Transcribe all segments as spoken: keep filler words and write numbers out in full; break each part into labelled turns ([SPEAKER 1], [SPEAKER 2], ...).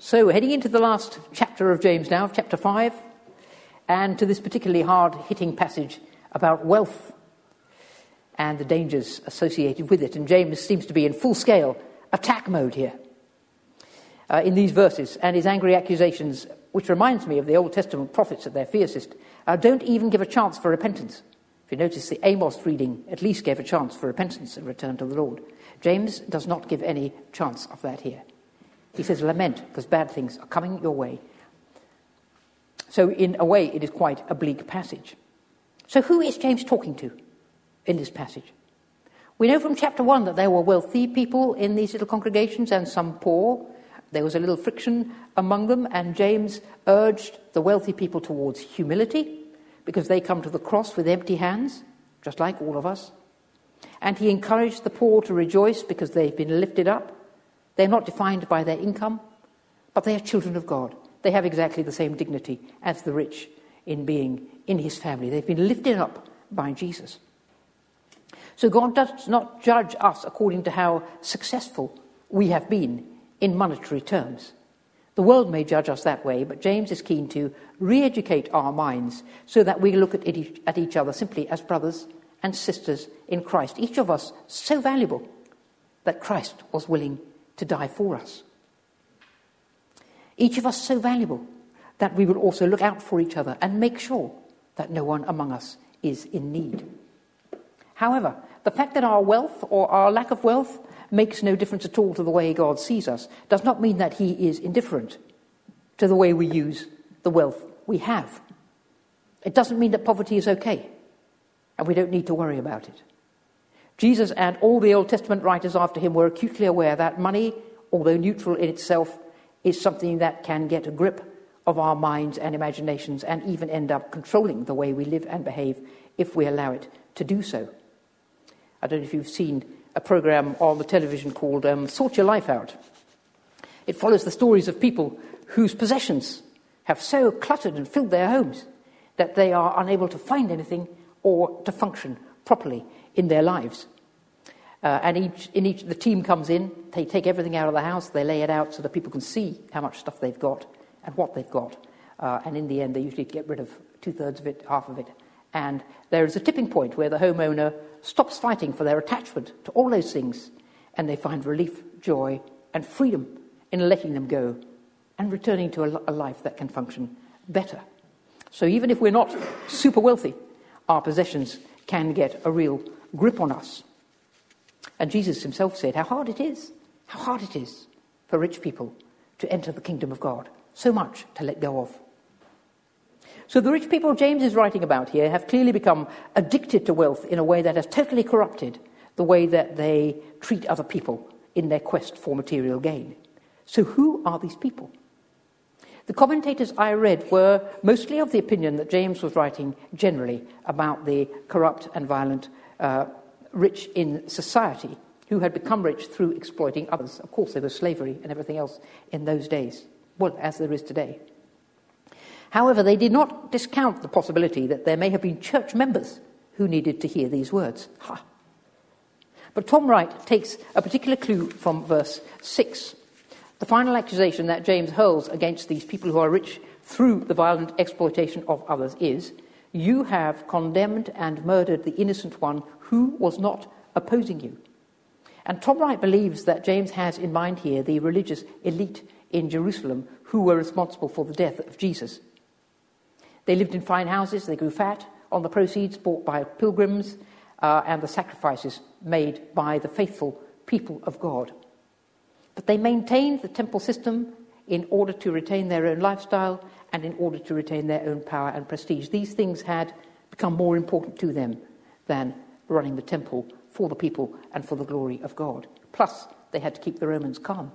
[SPEAKER 1] So we're heading into the last chapter of James now, chapter five, and to this particularly hard-hitting passage about wealth and the dangers associated with it. And James seems to be in full-scale attack mode here uh, in these verses, and his angry accusations, which reminds me of the Old Testament prophets at their fiercest, uh, don't even give a chance for repentance. If you notice, the Amos reading at least gave a chance for repentance and return to the Lord. James does not give any chance of that here. He says, lament, because bad things are coming your way. So in a way, it is quite a bleak passage. So who is James talking to in this passage? We know from chapter one that there were wealthy people in these little congregations and some poor. There was a little friction among them, and James urged the wealthy people towards humility, because they come to the cross with empty hands, just like all of us. And he encouraged the poor to rejoice because they've been lifted up. They're not defined by their income, but they are children of God. They have exactly the same dignity as the rich in being in his family. They've been lifted up by Jesus. So God does not judge us according to how successful we have been in monetary terms. The world may judge us that way, but James is keen to re-educate our minds so that we look at each, at each other simply as brothers and sisters in Christ. Each of us so valuable that Christ was willing to die for us. Each of us so valuable that we will also look out for each other and make sure that no one among us is in need. However, the fact that our wealth or our lack of wealth makes no difference at all to the way God sees us does not mean that he is indifferent to the way we use the wealth we have. It doesn't mean that poverty is okay and we don't need to worry about it. Jesus and all the Old Testament writers after him were acutely aware that money, although neutral in itself, is something that can get a grip of our minds and imaginations and even end up controlling the way we live and behave if we allow it to do so. I don't know if you've seen a program on the television called um, Sort Your Life Out. It follows the stories of people whose possessions have so cluttered and filled their homes that they are unable to find anything or to function properly in their lives. Uh, and each, in each, the team comes in, they take everything out of the house, they lay it out so that people can see how much stuff they've got and what they've got. Uh, and in the end, they usually get rid of two-thirds of it, half of it. And there is a tipping point where the homeowner stops fighting for their attachment to all those things, and they find relief, joy, and freedom in letting them go and returning to a, a life that can function better. So even if we're not super wealthy, our possessions can get a real grip on us. And Jesus himself said how hard it is, how hard it is for rich people to enter the kingdom of God. So much to let go of. So the rich people James is writing about here have clearly become addicted to wealth in a way that has totally corrupted the way that they treat other people in their quest for material gain. So who are these people? The commentators I read were mostly of the opinion that James was writing generally about the corrupt and violent uh, rich in society who had become rich through exploiting others. Of course, there was slavery and everything else in those days, well, as there is today. However, they did not discount the possibility that there may have been church members who needed to hear these words. Ha! But Tom Wright takes a particular clue from verse six. The final accusation that James hurls against these people who are rich through the violent exploitation of others is, you have condemned and murdered the innocent one who was not opposing you. And Tom Wright believes that James has in mind here the religious elite in Jerusalem who were responsible for the death of Jesus. They lived in fine houses, they grew fat on the proceeds bought by pilgrims uh, and the sacrifices made by the faithful people of God. But they maintained the temple system in order to retain their own lifestyle and in order to retain their own power and prestige. These things had become more important to them than running the temple for the people and for the glory of God. Plus, they had to keep the Romans calm.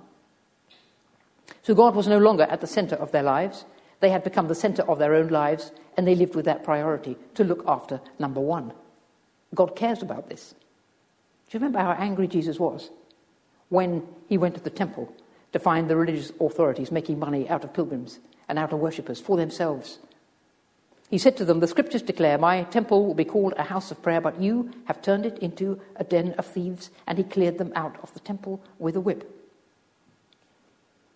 [SPEAKER 1] So God was no longer at the center of their lives. They had become the center of their own lives, and they lived with that priority to look after number one. God cares about this. Do you remember how angry Jesus was when he went to the temple to find the religious authorities making money out of pilgrims and out of worshippers for themselves? He said to them, the scriptures declare, my temple will be called a house of prayer, but you have turned it into a den of thieves. And he cleared them out of the temple with a whip.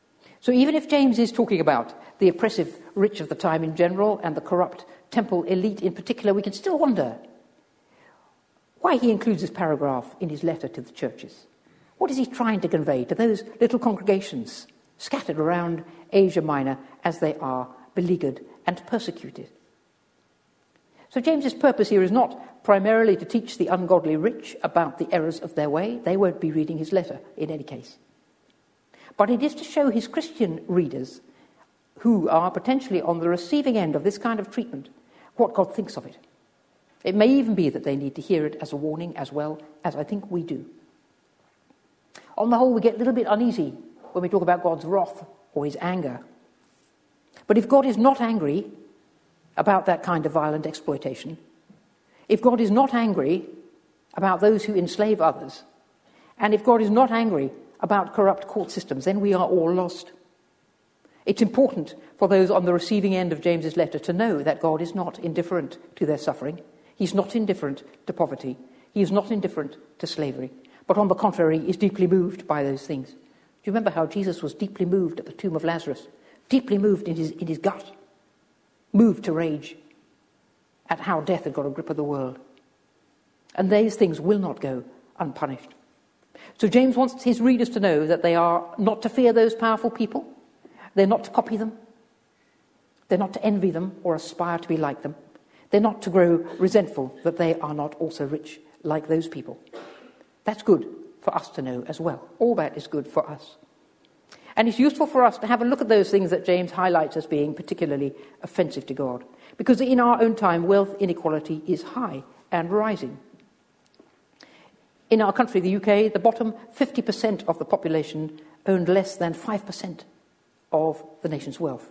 [SPEAKER 1] So even if James is talking about the oppressive rich of the time in general and the corrupt temple elite in particular, we can still wonder why he includes this paragraph in his letter to the churches. What is he trying to convey to those little congregations scattered around Asia Minor as they are beleaguered and persecuted? So James's purpose here is not primarily to teach the ungodly rich about the errors of their way. They won't be reading his letter in any case. But it is to show his Christian readers, who are potentially on the receiving end of this kind of treatment, what God thinks of it. It may even be that they need to hear it as a warning as well as I think we do. On the whole, we get a little bit uneasy when we talk about God's wrath or his anger. But if God is not angry about that kind of violent exploitation, if God is not angry about those who enslave others, and if God is not angry about corrupt court systems, then we are all lost. It's important for those on the receiving end of James's letter to know that God is not indifferent to their suffering. He's not indifferent to poverty. He is not indifferent to slavery. But on the contrary, is deeply moved by those things. Do you remember how Jesus was deeply moved at the tomb of Lazarus? Deeply moved in his, in his gut. Moved to rage at how death had got a grip of the world. And these things will not go unpunished. So James wants his readers to know that they are not to fear those powerful people. They're not to copy them. They're not to envy them or aspire to be like them. They're not to grow resentful that they are not also rich like those people. That's good for us to know as well. All that is good for us. And it's useful for us to have a look at those things that James highlights as being particularly offensive to God. Because in our own time, wealth inequality is high and rising. In our country, the U K, the bottom fifty percent of the population owned less than five percent of the nation's wealth.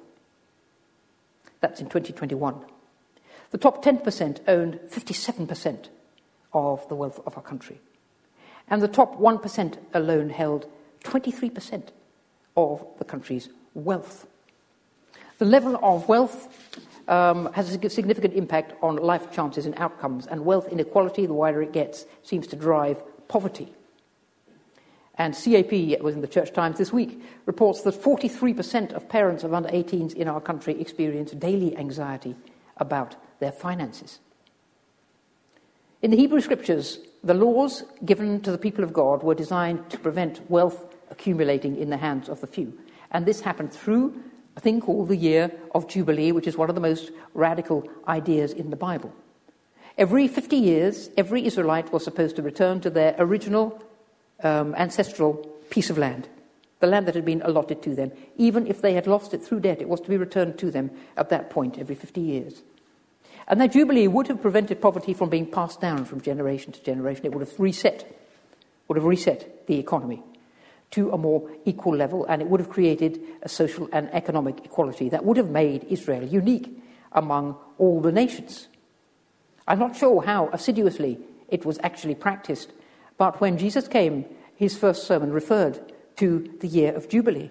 [SPEAKER 1] That's in twenty twenty-one. The top ten percent owned fifty-seven percent of the wealth of our country. And the top one percent alone held twenty-three percent of the country's wealth. The level of wealth um, has a significant impact on life chances and outcomes, and wealth inequality, the wider it gets, seems to drive poverty. And C A P, it was in the Church Times this week, reports that forty-three percent of parents of under eighteens in our country experience daily anxiety about their finances. In the Hebrew Scriptures, the laws given to the people of God were designed to prevent wealth accumulating in the hands of the few. And this happened through a thing called the year of Jubilee, which is one of the most radical ideas in the Bible. Every fifty years, every Israelite was supposed to return to their original um, ancestral piece of land, the land that had been allotted to them. Even if they had lost it through debt, it was to be returned to them at that point every fifty years. And that Jubilee would have prevented poverty from being passed down from generation to generation. It would have reset, would have reset the economy to a more equal level, and it would have created a social and economic equality that would have made Israel unique among all the nations. I'm not sure how assiduously it was actually practiced, but when Jesus came, his first sermon referred to the year of Jubilee.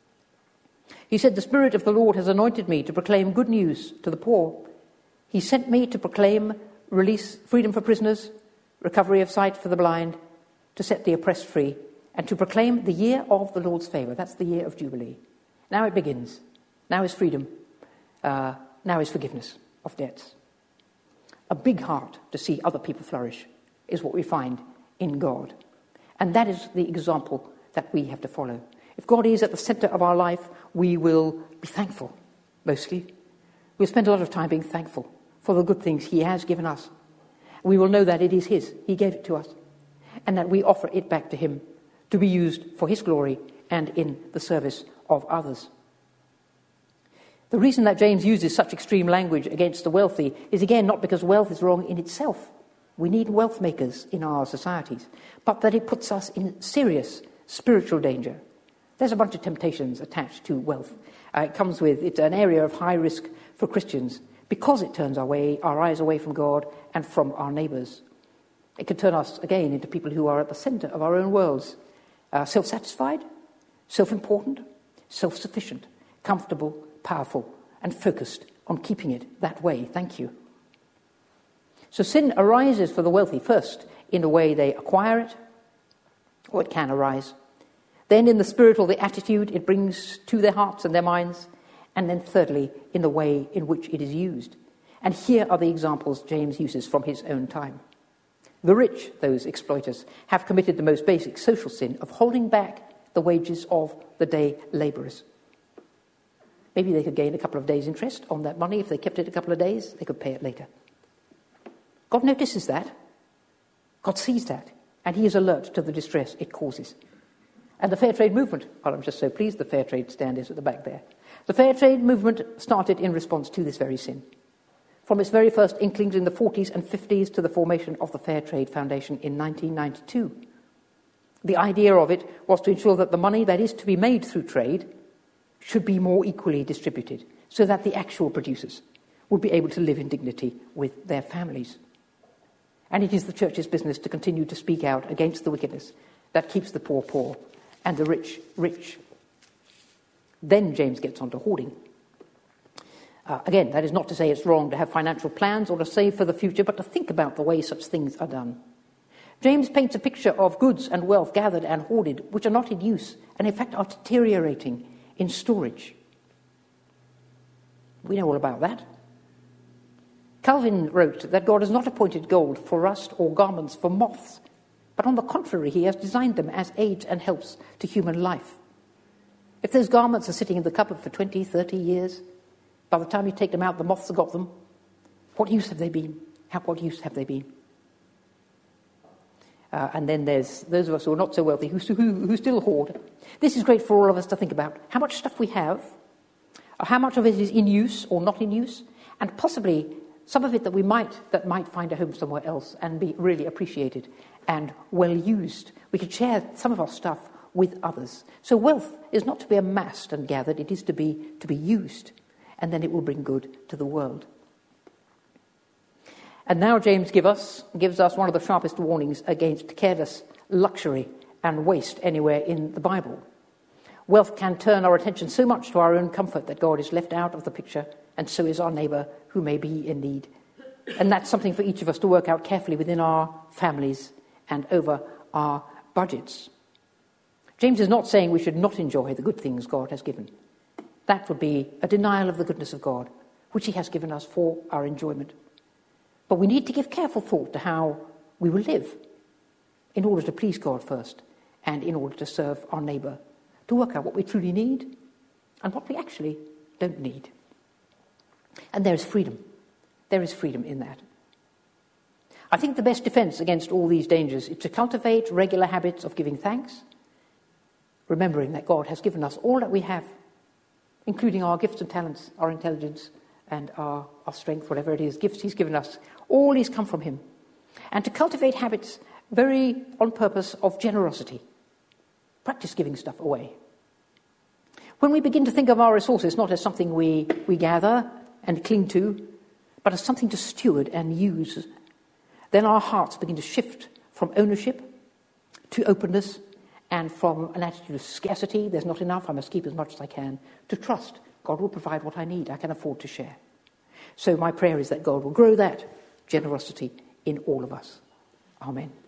[SPEAKER 1] He said, "The Spirit of the Lord has anointed me to proclaim good news to the poor. He sent me to proclaim release, freedom for prisoners, recovery of sight for the blind, to set the oppressed free, and to proclaim the year of the Lord's favour." That's the year of Jubilee. Now it begins. Now is freedom. Uh, now is forgiveness of debts. A big heart to see other people flourish is what we find in God. And that is the example that we have to follow. If God is at the centre of our life, we will be thankful, mostly. We'll spend a lot of time being thankful for the good things he has given us. We will know that it is his. He gave it to us. And that we offer it back to him to be used for his glory and in the service of others. The reason that James uses such extreme language against the wealthy is, again, not because wealth is wrong in itself. We need wealth makers in our societies, but that it puts us in serious spiritual danger. There's a bunch of temptations attached to wealth. Uh, it comes with, it's an area of high risk for Christians because it turns our way, our eyes away from God and from our neighbours. It can turn us, again, into people who are at the centre of our own worlds, uh, self-satisfied, self-important, self-sufficient, comfortable, powerful, and focused on keeping it that way. Thank you. So sin arises for the wealthy first in the way they acquire it, or it can arise Then in the spirit or the attitude it brings to their hearts and their minds, and then thirdly, in the way in which it is used. And here are the examples James uses from his own time. The rich, those exploiters, have committed the most basic social sin of holding back the wages of the day labourers. Maybe they could gain a couple of days' interest on that money. If they kept it a couple of days, they could pay it later. God notices that. God sees that. And he is alert to the distress it causes. And the fair trade movement, well, I'm just so pleased the fair trade stand is at the back there. The fair trade movement started in response to this very sin. From its very first inklings in the forties and fifties to the formation of the Fair Trade Foundation in nineteen ninety-two. The idea of it was to ensure that the money that is to be made through trade should be more equally distributed, so that the actual producers would be able to live in dignity with their families. And it is the church's business to continue to speak out against the wickedness that keeps the poor poor and the rich rich. Then James gets on to hoarding. Uh, again, that is not to say it's wrong to have financial plans or to save for the future, but to think about the way such things are done. James paints a picture of goods and wealth gathered and hoarded, which are not in use, and in fact are deteriorating in storage. We know all about that. Calvin wrote that God has not appointed gold for rust or garments for moths, but on the contrary, he has designed them as aids and helps to human life. If those garments are sitting in the cupboard for twenty, thirty years, by the time you take them out, the moths have got them. What use have they been? How, what use have they been? Uh, and then there's those of us who are not so wealthy who, who, who still hoard. This is great for all of us to think about. How much stuff we have, or how much of it is in use or not in use, and possibly some of it that we might that might find a home somewhere else and be really appreciated and well used. We could share some of our stuff with others. So wealth is not to be amassed and gathered, it is to be to be used, and then it will bring good to the world. And now James give us, gives us one of the sharpest warnings against careless luxury and waste anywhere in the Bible. Wealth can turn our attention so much to our own comfort that God is left out of the picture, and so is our neighbour who may be in need. And that's something for each of us to work out carefully within our families and over our budgets. James is not saying we should not enjoy the good things God has given. That would be a denial of the goodness of God, which he has given us for our enjoyment. But we need to give careful thought to how we will live in order to please God first and in order to serve our neighbour, to work out what we truly need and what we actually don't need. And there is freedom. There is freedom in that. I think the best defence against all these dangers is to cultivate regular habits of giving thanks, remembering that God has given us all that we have, including our gifts and talents, our intelligence and our, our strength, whatever it is, gifts he's given us. All these come from him. And to cultivate habits very on purpose of generosity. Practice giving stuff away. When we begin to think of our resources not as something we, we gather and cling to, but as something to steward and use, then our hearts begin to shift from ownership to openness, and from an attitude of scarcity, there's not enough, I must keep as much as I can, to trust God will provide what I need, I can afford to share. So my prayer is that God will grow that generosity in all of us. Amen.